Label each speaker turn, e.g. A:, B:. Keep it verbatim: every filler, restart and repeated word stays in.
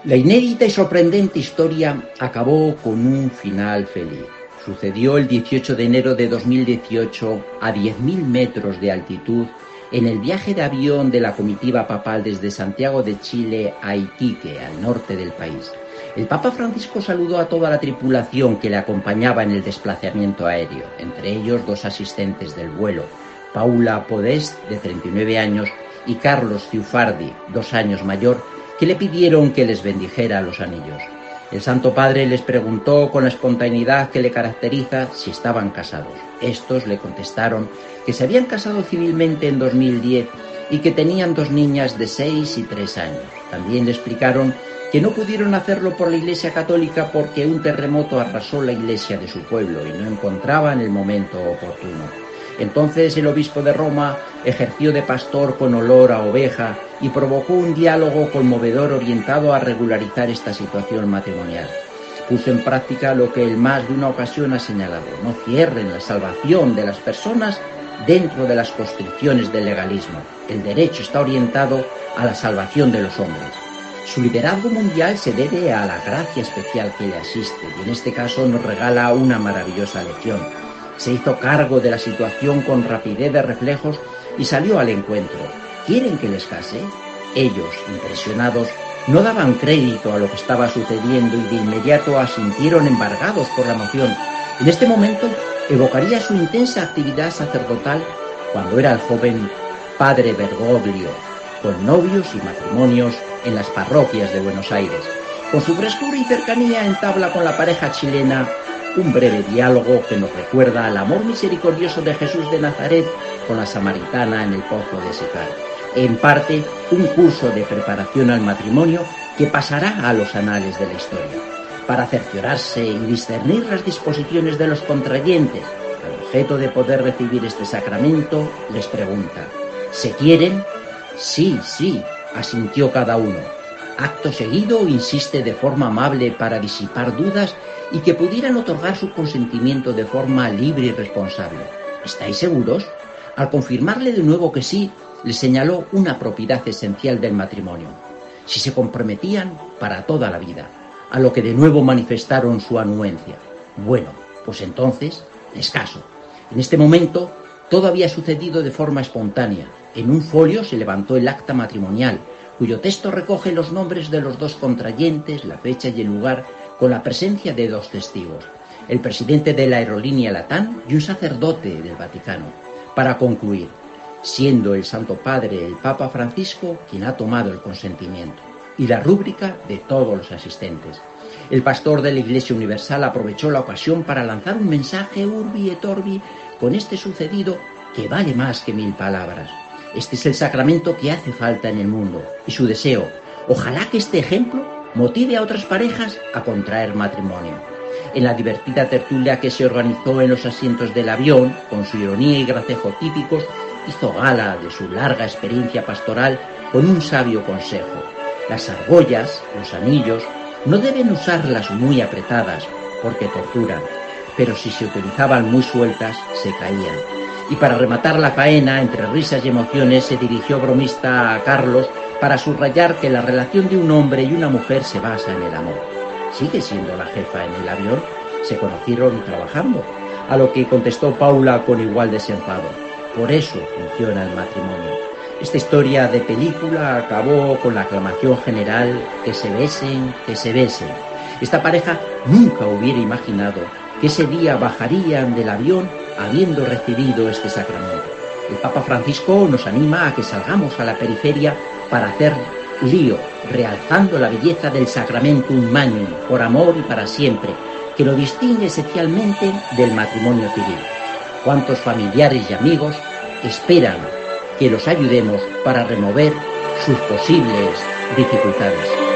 A: La inédita y sorprendente historia acabó con un final feliz. Sucedió el dieciocho de enero de dos mil dieciocho a diez mil metros de altitud en el viaje de avión de la comitiva papal desde Santiago de Chile a Iquique, al norte del país. El Papa Francisco saludó a toda la tripulación que le acompañaba en el desplazamiento aéreo, entre ellos dos asistentes del vuelo, Paula Podest, de treinta y nueve años, y Carlos Ciufardi, dos años mayor, que le pidieron que les bendijera los anillos. El Santo Padre les preguntó con la espontaneidad que le caracteriza si estaban casados. Estos le contestaron que se habían casado civilmente en dos mil diez y que tenían dos niñas de seis y tres años. También le explicaron que no pudieron hacerlo por la Iglesia Católica porque un terremoto arrasó la iglesia de su pueblo y no encontraban el momento oportuno. Entonces el obispo de Roma ejerció de pastor con olor a oveja y provocó un diálogo conmovedor orientado a regularizar esta situación matrimonial. Puso en práctica lo que él más de una ocasión ha señalado: no cierren la salvación de las personas dentro de las constricciones del legalismo. El derecho está orientado a la salvación de los hombres. Su liderazgo mundial se debe a la gracia especial que le asiste y en este caso nos regala una maravillosa lección. Se hizo cargo de la situación con rapidez de reflejos y salió al encuentro. ¿Quieren que les case? Ellos, impresionados, no daban crédito a lo que estaba sucediendo y de inmediato asintieron embargados por la emoción. En este momento evocaría su intensa actividad sacerdotal cuando era el joven padre Bergoglio, con novios y matrimonios en las parroquias de Buenos Aires. Con su frescura y cercanía entabla con la pareja chilena un breve diálogo que nos recuerda al amor misericordioso de Jesús de Nazaret con la samaritana en el pozo de Sicar. En parte, un curso de preparación al matrimonio que pasará a los anales de la historia. Para cerciorarse y discernir las disposiciones de los contrayentes, al objeto de poder recibir este sacramento, les pregunta: ¿se quieren? Sí, sí, asintió cada uno. Acto seguido insiste de forma amable para disipar dudas y que pudieran otorgar su consentimiento de forma libre y responsable. ¿Estáis seguros? Al confirmarle de nuevo que sí, le señaló una propiedad esencial del matrimonio: si se comprometían para toda la vida, a lo que de nuevo manifestaron su anuencia. Bueno, pues entonces les caso. En este momento todo había sucedido de forma espontánea. En un folio se levantó el acta matrimonial, cuyo texto recoge los nombres de los dos contrayentes, la fecha y el lugar, con la presencia de dos testigos, el presidente de la aerolínea Latam y un sacerdote del Vaticano, para concluir, siendo el Santo Padre, el Papa Francisco, quien ha tomado el consentimiento, y la rúbrica de todos los asistentes. El pastor de la Iglesia Universal aprovechó la ocasión para lanzar un mensaje urbi et orbi con este sucedido que vale más que mil palabras. Este es el sacramento que hace falta en el mundo, y su deseo, ojalá que este ejemplo motive a otras parejas a contraer matrimonio. En la divertida tertulia que se organizó en los asientos del avión, con su ironía y gracejo típicos, hizo gala de su larga experiencia pastoral con un sabio consejo: las argollas, los anillos, no deben usarlas muy apretadas porque torturan, pero si se utilizaban muy sueltas, se caían. Y para rematar la faena, entre risas y emociones, se dirigió bromista a Carlos para subrayar que la relación de un hombre y una mujer se basa en el amor. ¿Sigue siendo la jefa en el avión? ¿Se conocieron trabajando? A lo que contestó Paula con igual desenfado: por eso funciona el matrimonio. Esta historia de película acabó con la aclamación general: que se besen, que se besen. Esta pareja nunca hubiera imaginado que ese día bajarían del avión habiendo recibido este sacramento. El Papa Francisco nos anima a que salgamos a la periferia para hacer lío, realzando la belleza del Sacramentum Magnum, por amor y para siempre, que lo distingue esencialmente del matrimonio civil. ¿Cuántos familiares y amigos esperan que los ayudemos para remover sus posibles dificultades?